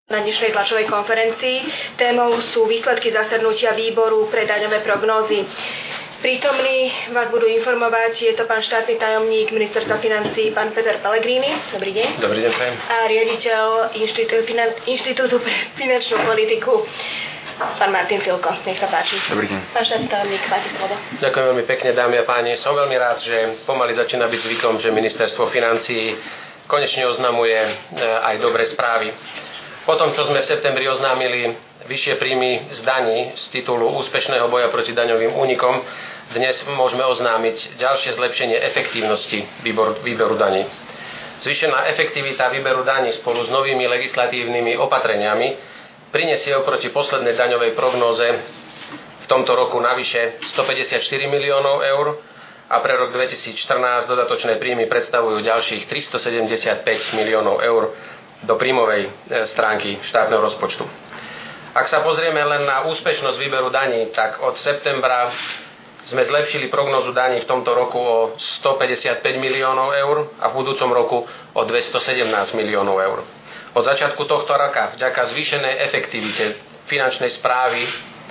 Na dnešnej tlačovej konferencii témou sú výsledky zasadnutia výboru pre daňové prognózy. Prítomní vás budú informovať, je to pán štátny tajomník ministerstva financií, pán Peter Pellegrini. Dobrý deň. Dobrý deň, prajem. A riaditeľ Inštitútu pre finančnú politiku, pán Martin Filko. Nech sa páči. Dobrý deň. Pán štátny tajomník, máte slovo. Ďakujem veľmi pekne, dámy a páni. Som veľmi rád, že pomaly začína byť zvykom, že ministerstvo financií konečne oznamuje aj dobré správy. Po tom, čo sme v septembri oznámili vyššie príjmy z daní z titulu úspešného boja proti daňovým únikom, dnes môžeme oznámiť ďalšie zlepšenie efektívnosti výberu daní. Zvýšená efektivita výberu daní spolu s novými legislatívnymi opatreniami prinesie oproti poslednej daňovej prognóze v tomto roku navyše 154 miliónov eur a pre rok 2014 dodatočné príjmy predstavujú ďalších 375 miliónov eur do príjmovej stránky štátneho rozpočtu. Ak sa pozrieme len na úspešnosť výberu daní, tak od septembra sme zlepšili prognózu daní v tomto roku o 155 miliónov eur a v budúcom roku o 217 miliónov eur. Od začiatku tohto roka vďaka zvýšenej efektivite finančnej správy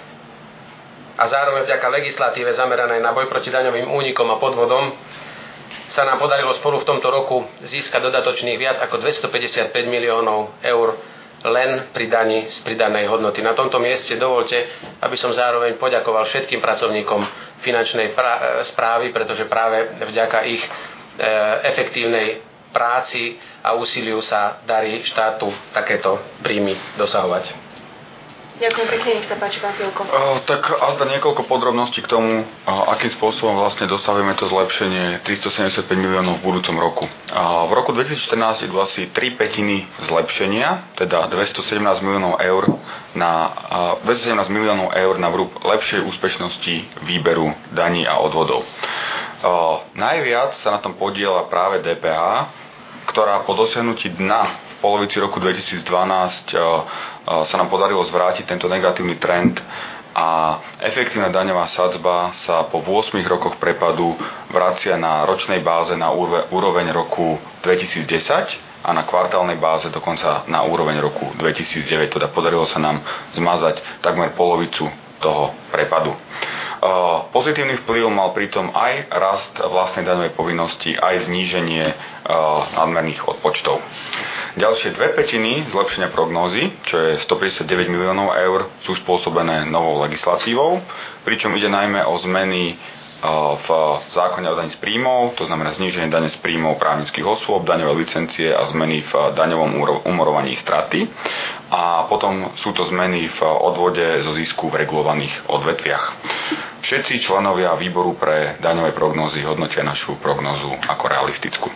a zároveň vďaka legislatíve zameranej na boj proti daňovým únikom a podvodom sa nám podarilo spolu v tomto roku získať dodatočných viac ako 255 miliónov eur len pri dani z pridanej hodnoty. Na tomto mieste dovolte, aby som zároveň poďakoval všetkým pracovníkom finančnej správy, pretože práve vďaka ich efektívnej práci a úsiliu sa darí štátu takéto príjmy dosahovať. Ďakujem pekne, nech sa páči, pán Filko. Tak azda niekoľko podrobností k tomu, akým spôsobom vlastne dosahujeme to zlepšenie 375 miliónov v budúcom roku. V roku 2014 idú asi 3/5 zlepšenia, teda 217 miliónov eur na vrúb lepšej úspešnosti výberu daní a odvodov. Najviac sa na tom podieľa práve DPH, ktorá po dosiahnutí dna v polovici roku 2012 sa nám podarilo zvrátiť tento negatívny trend a efektívna daňová sadzba sa po 8 rokoch prepadu vracia na ročnej báze na úroveň roku 2010 a na kvartálnej báze dokonca na úroveň roku 2009. Teda podarilo sa nám zmazať takmer polovicu toho prepadu. Pozitívny vplyv mal pritom aj rast vlastnej daňovej povinnosti, aj zníženie nadmerných odpočtov. Ďalšie 2/5 zlepšenia prognózy, čo je 159 miliónov eur, sú spôsobené novou legislatívou, pričom ide najmä o zmeny v zákone o daní z príjmov, to znamená zníženie dane z príjmov právnických osôb, daňové licencie a zmeny v daňovom umorovaní straty. A potom sú to zmeny v odvode zo zisku v regulovaných odvetviach. Všetci členovia výboru pre daňové prognózy hodnotia našu prognózu ako realistickú.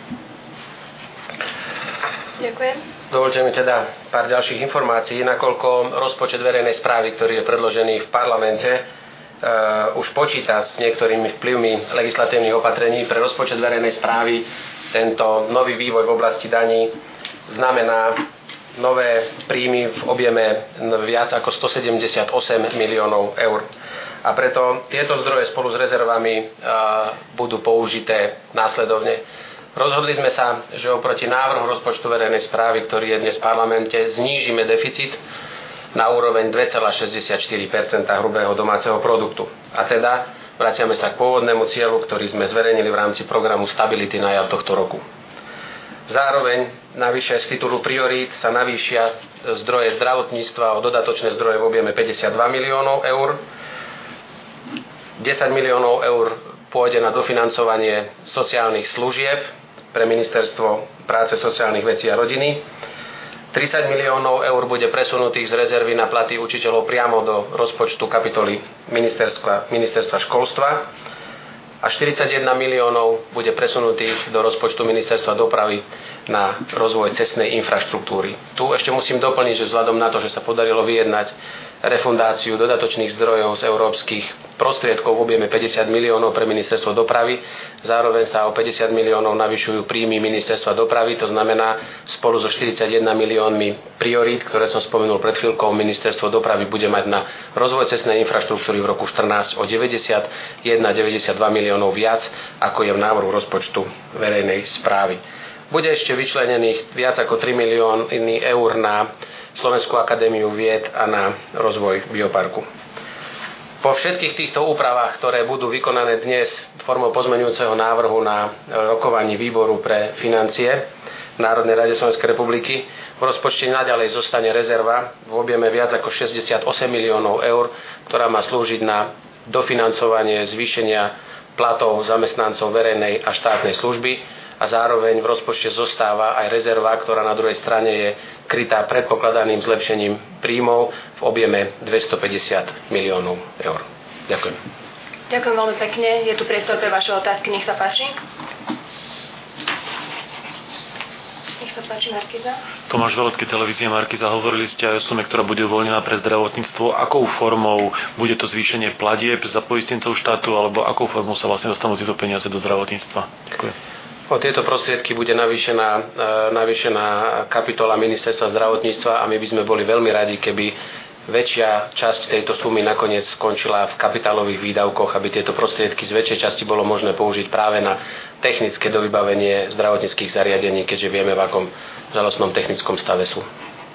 Ďakujem. Dovoľte mi teda pár ďalších informácií, nakoľko rozpočet verejnej správy, ktorý je predložený v parlamente, už počíta s niektorými vplyvmi legislatívnych opatrení. Pre rozpočet verejnej správy tento nový vývoj v oblasti daní znamená nové príjmy v objeme viac ako 178 miliónov eur. A preto tieto zdroje spolu s rezervami budú použité následovne. Rozhodli sme sa, že oproti návrhu rozpočtu verejnej správy, ktorý je dnes v parlamente, znížime deficit na úroveň 2,64% hrubého domáceho produktu. A teda vraciame sa k pôvodnému cieľu, ktorý sme zverejnili v rámci programu Stability na jar tohto roku. Zároveň navyše z titulu priorít sa navýšia zdroje zdravotníctva o dodatočné zdroje v objeme 52 miliónov eur. 10 miliónov eur pôjde na dofinancovanie sociálnych služieb pre Ministerstvo práce, sociálnych vecí a rodiny. 30 miliónov eur bude presunutých z rezervy na platy učiteľov priamo do rozpočtu kapitoly ministerstva školstva a 41 miliónov bude presunutých do rozpočtu ministerstva dopravy na rozvoj cestnej infraštruktúry. Tu ešte musím doplniť, že vzhľadom na to, že sa podarilo vyjednať refundáciu dodatočných zdrojov z európskych prostriedkov v objeme 50 miliónov pre ministerstvo dopravy. Zároveň sa o 50 miliónov navyšujú príjmy ministerstva dopravy, to znamená spolu so 41 miliónmi priorít, ktoré som spomenul pred chvíľkou, ministerstvo dopravy bude mať na rozvoj cestnej infraštruktúry v roku 14 o 91,92 miliónov viac, ako je v návrhu rozpočtu verejnej správy. bude ešte vyčlenených viac ako 3 milióny eur na Slovenskú akadémiu vied a na rozvoj bioparku. Po všetkých týchto úpravách, ktoré budú vykonané dnes formou pozmeňujúceho návrhu na rokovaní výboru pre financie v Národnej rade Slovenskej republiky, v rozpočte naďalej zostane rezerva v objeme viac ako 68 miliónov eur, ktorá má slúžiť na dofinancovanie zvýšenia platov zamestnancov verejnej a štátnej služby a zároveň v rozpočte zostáva aj rezerva, ktorá na druhej strane je krytá predpokladaným zlepšením príjmov v objeme 250 miliónov eur. Ďakujem. Ďakujem veľmi pekne. Je tu priestor pre vaše otázky. Nech sa páči. Nech sa páči, Markiza. Tomáš Velecký, televízia Markiza. Hovorili ste aj o sume, ktorá bude uvoľnená pre zdravotníctvo. Akou formou bude to zvýšenie platieb za poistencov štátu, alebo akou formou sa vlastne dostanú tieto peniaze do zdravotníctva? Ďakujem. O tieto prostriedky bude navýšená kapitola Ministerstva zdravotníctva a my by sme boli veľmi radi, keby väčšia časť tejto sumy nakoniec skončila v kapitálových výdavkoch, aby tieto prostriedky z väčšej časti bolo možné použiť práve na technické dovybavenie zdravotníckych zariadení, keďže vieme, v akom žalostnom technickom stave sú.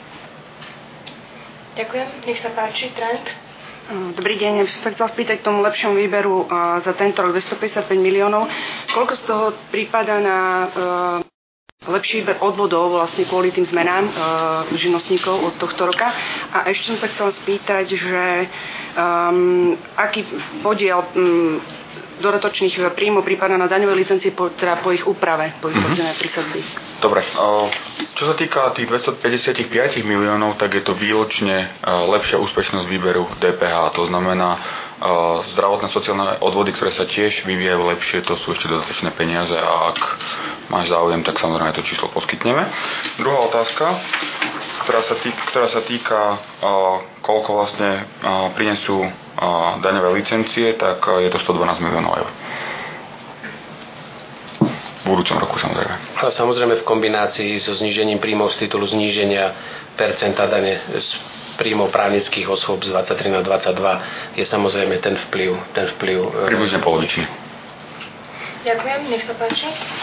Ďakujem. Nech sa páči, Trend. Dobrý deň, ja by som sa chcela spýtať k tomu lepšom výberu za tento rok 255 miliónov. Koľko z toho prípada na lepší výber odvodov vlastne kvôli tým zmenám živnostníkov od tohto roka? A ešte som sa chcela spýtať, že aký podiel dodatočných príjmov prípada na daňové licencie po ich úprave, po ich podzemnej prísadzby. Dobre, čo sa týka tých 255 miliónov, tak je to výlučne lepšia úspešnosť výberu DPH. To znamená zdravotné sociálne odvody, ktoré sa tiež vyvíjajú lepšie, to sú ešte dodatočné peniaze a ak máš záujem, tak samozrejme to číslo poskytneme. Druhá otázka, ktorá sa týka koľko vlastne prinesú daňové licencie, tak je to 112 miliónov eur. V budúcom roku samozrejme. A samozrejme v kombinácii so znížením príjmov z titulu zníženia percenta dane z príjmov právnických osôb z 23 na 22 je samozrejme ten vplyv približne polovičný. Ďakujem, nech sa páči.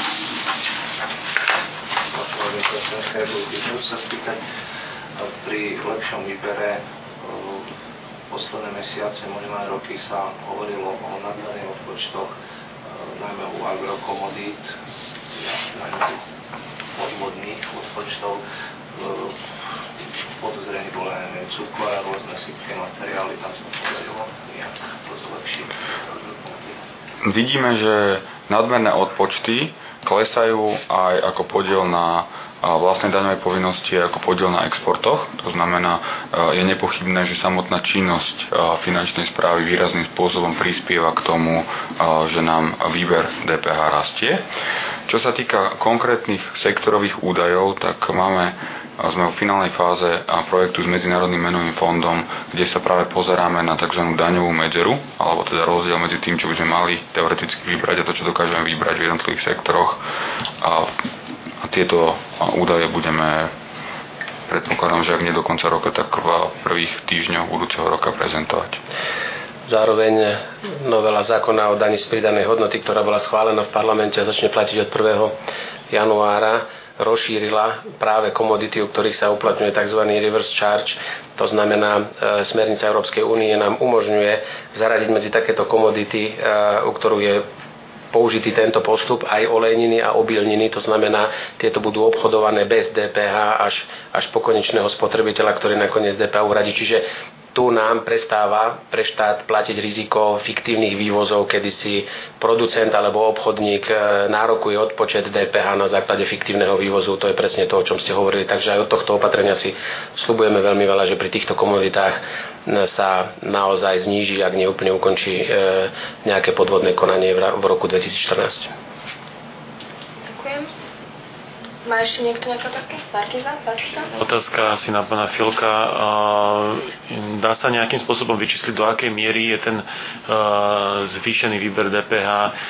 Chcem sa spýtať, pri lepšom výbere posledné mesiace, možno aj roky sa hovorilo o nadmerných odpočtoch, najmä u agrokomodít, najmä odvodných odpočtov. Podozrení bolo aj cukor a rôzne sypké materiály, tam sa podarilo nejak to zlepšiť. Vidíme, že nadmerné odpočty klesajú aj ako podiel na vlastnej daňovej povinnosti, ako podiel na exportoch. To znamená, je nepochybné, že samotná činnosť finančnej správy výrazným spôsobom prispieva k tomu, že nám výber DPH rastie. Čo sa týka konkrétnych sektorových údajov, tak sme v finálnej fáze projektu s Medzinárodným menovým fondom, kde sa práve pozeráme na tzv. Daňovú medzeru, alebo teda rozdiel medzi tým, čo by sme mali teoreticky vybrať a to, čo dokážeme vybrať v jednotlivých sektoroch. A tieto údaje budeme, predpokladám, že ak nie do konca roka, tak v prvých týždňoch budúceho roka prezentovať. Zároveň novela zákona o daní z pridanej hodnoty, ktorá bola schválená v parlamente a začne platiť od 1. januára, rozšírila práve komodity, u ktorých sa uplatňuje tzv. Reverse charge. To znamená, smernica Európskej únie nám umožňuje zaradiť medzi takéto komodity, u ktorú je použitý tento postup, aj olejniny a obilniny. To znamená, tieto budú obchodované bez DPH až po konečného spotrebiteľa, ktorý nakoniec DPH uhradí. Čiže tu nám prestáva pre štát platiť riziko fiktívnych vývozov, kedy si producent alebo obchodník nárokuje odpočet DPH na základe fiktívneho vývozu. To je presne to, o čom ste hovorili. Takže aj od tohto opatrenia si sľubujeme veľmi veľa, že pri týchto komoditách sa naozaj zníži, ak neúplne ukončí nejaké podvodné konanie v roku 2014. Ďakujem. Má ešte niekto nejaké otázky? Markiza? Otázka asi na pána Filka. Dá sa nejakým spôsobom vyčísliť, do akej miery je ten zvýšený výber DPH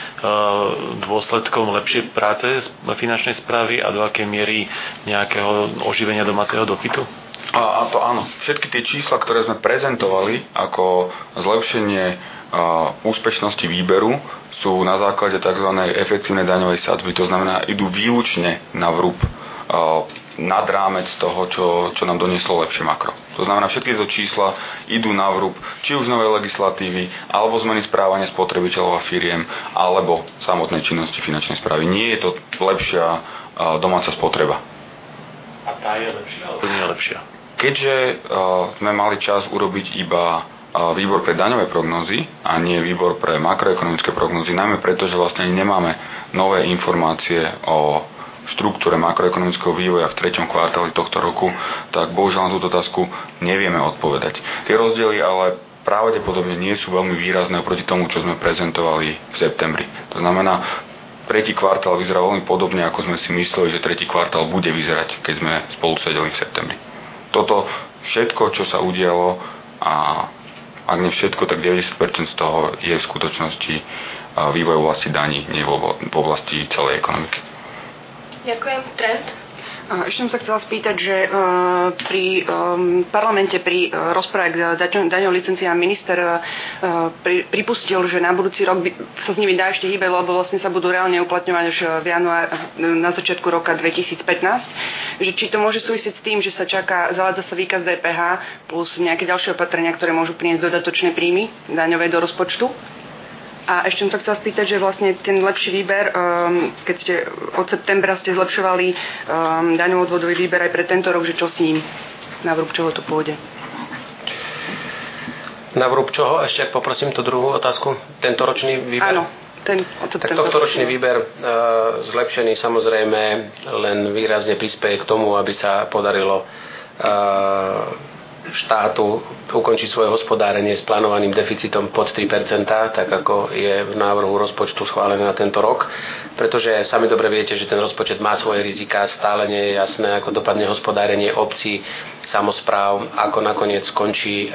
dôsledkom lepšej práce finančnej správy a do akej miery nejakého oživenia domáceho dopytu? A to áno. Všetky tie čísla, ktoré sme prezentovali ako zlepšenie úspešnosti výberu sú na základe tzv. Efektívnej daňovej sadzby, to znamená, idú výlučne na vrúb nad rámec toho, čo nám donieslo lepšie makro. To znamená, všetky tieto čísla idú na vrúb či už novej legislatívy, alebo zmeny správania spotrebiteľov a firiem, alebo samotnej činnosti finančnej správy. Nie je to lepšia domáca spotreba. A tá je lepšia, alebo nie je lepšia? Keďže sme mali čas urobiť iba výbor pre daňové prognózy a nie výbor pre makroekonomické prognózy, najmä preto, že vlastne nemáme nové informácie o štruktúre makroekonomického vývoja v 3. kvartáli tohto roku, tak bohužiaľ na túto otázku nevieme odpovedať. Tie rozdiely ale pravdepodobne nie sú veľmi výrazné oproti tomu, čo sme prezentovali v septembri. To znamená, 3. kvartál vyzerá veľmi podobne, ako sme si mysleli, že 3. kvartál bude vyzerať, keď sme spolu sedeli v septembri. Toto všetko, čo sa udialo, a ak nie všetko, tak 90% z toho je v skutočnosti vývoj v oblasti daní, nie v oblasti celej ekonomiky. Ďakujem. Trend? Ešte som sa chcela spýtať, že pri parlamente pri rozprave k daňovým licenciám minister pripustil, že na budúci rok sa s nimi dá ešte hýbať, lebo vlastne sa budú reálne uplatňovať už v na začiatku roka 2015. Že či to môže súvisieť s tým, že sa zavádza sa výkaz DPH plus nejaké ďalšie opatrenia, ktoré môžu priniesť dodatočné príjmy daňové do rozpočtu? A ešte som sa chcela spýtať, že vlastne ten lepší výber, keď ste od septembra ste zlepšovali daňovo-odvodový výber aj pre tento rok, že čo s ním? Na vrúb čoho to pôjde? Na vrúb čoho? Ešte poprosím tú druhú otázku. Tento ročný výber? Áno. Tak tohto ročný výber zlepšený samozrejme len výrazne prispieje k tomu, aby sa podarilo štátu ukončiť svoje hospodárenie s plánovaným deficitom pod 3%, tak ako je v návrhu rozpočtu schválené na tento rok. Pretože sami dobre viete, že ten rozpočet má svoje riziká, stále nie je jasné, ako dopadne hospodárenie obcí, samospráv, ako nakoniec skončí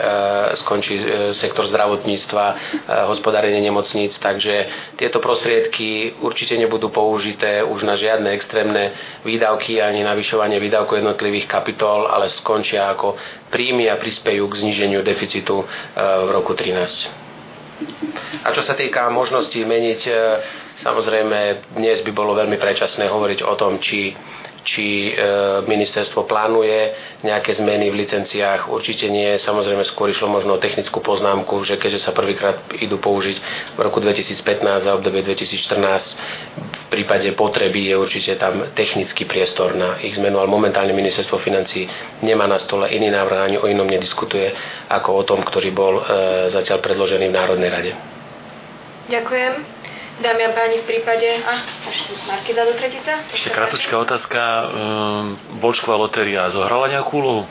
sektor zdravotníctva, hospodárenie nemocníc. Takže tieto prostriedky určite nebudú použité už na žiadne extrémne výdavky ani navyšovanie výdavkov jednotlivých kapitol, ale skončia ako príjmy a prispejú k zníženiu deficitu v roku 2013. A čo sa týka možnosti meniť, samozrejme dnes by bolo veľmi predčasné hovoriť o tom, či ministerstvo plánuje nejaké zmeny v licenciách. Určite nie, samozrejme skôr išlo možno o technickú poznámku, že keďže sa prvýkrát idú použiť v roku 2015 a obdobie 2014, v prípade potreby je určite tam technický priestor na ich zmenu, ale momentálne ministerstvo financií nemá na stole iný návrh, ani o inom nediskutuje ako o tom, ktorý bol zatiaľ predložený v Národnej rade. Ďakujem. Dámy a páni, v prípade... ešte Markiza do tretica. Ešte krátka otázka. Bločková lotéria zohrala nejakú úlohu?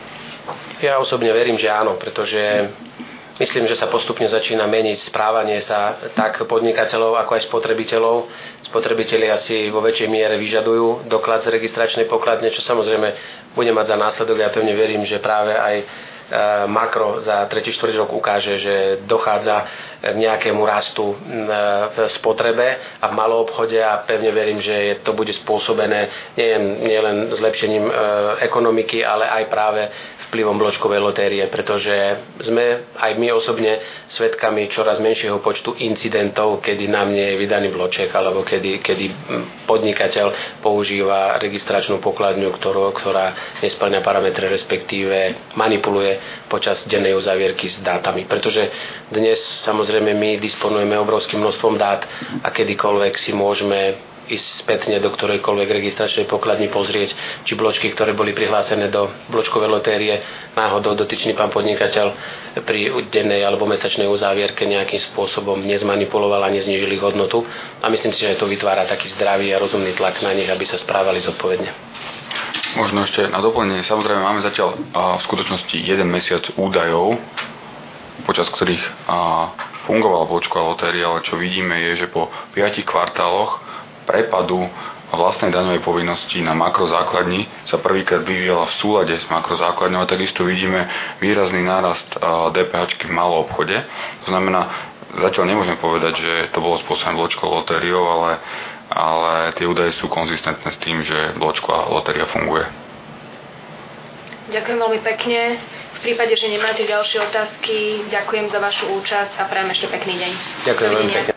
Ja osobne verím, že áno, pretože myslím, že sa postupne začína meniť správanie sa tak podnikateľov, ako aj spotrebiteľov. Spotrebitelia si vo väčšej miere vyžadujú doklad z registračnej pokladne, čo samozrejme bude mať za následok. Ja pevne verím, že práve aj makro za 3-4 rok ukáže, že dochádza k nejakému rastu v spotrebe a v malom obchode a pevne verím, že to bude spôsobené nielen zlepšením ekonomiky, ale aj práve vplyvom bločkovej lotérie, pretože sme aj my osobne svedkami čoraz menšieho počtu incidentov, kedy nám nie je vydaný bloček alebo kedy podnikateľ používa registračnú pokladňu, ktorá nesplňa parametre, respektíve manipuluje počas dennej uzávierky s dátami. Pretože dnes samozrejme my disponujeme obrovským množstvom dát a kedykoľvek si môžeme ísť spätne do ktorejkoľvek registračnej pokladni pozrieť, či bločky, ktoré boli prihlásené do bločkovej lotérie, náhodou dotyčný pán podnikateľ pri dennej alebo mesačnej uzávierke nejakým spôsobom nezmanipuloval a neznížil ich hodnotu. A myslím si, že to vytvára taký zdravý a rozumný tlak na nich, aby sa správali zodpovedne. Možno ešte na doplnenie. Samozrejme, máme zatiaľ v skutočnosti 1 mesiac údajov, počas ktorých fungovala bločková lotéria, ale čo vidíme je, že po 5 kvartáloch prepadu vlastnej daňovej povinnosti na makrozákladni sa prvýkrát vyvíjala v súlade s makrozákladňou a takisto vidíme výrazný nárast DPH-čky v malom obchode. To znamená, zatiaľ nemôžeme povedať, že to bolo spôsobené bločkovou lotériou, ale tie údaje sú konzistentné s tým, že bločková lotéria funguje. Ďakujem veľmi pekne. V prípade, že nemáte ďalšie otázky, ďakujem za vašu účasť a prajem ešte pekný deň. Ďakujem veľmi pekne.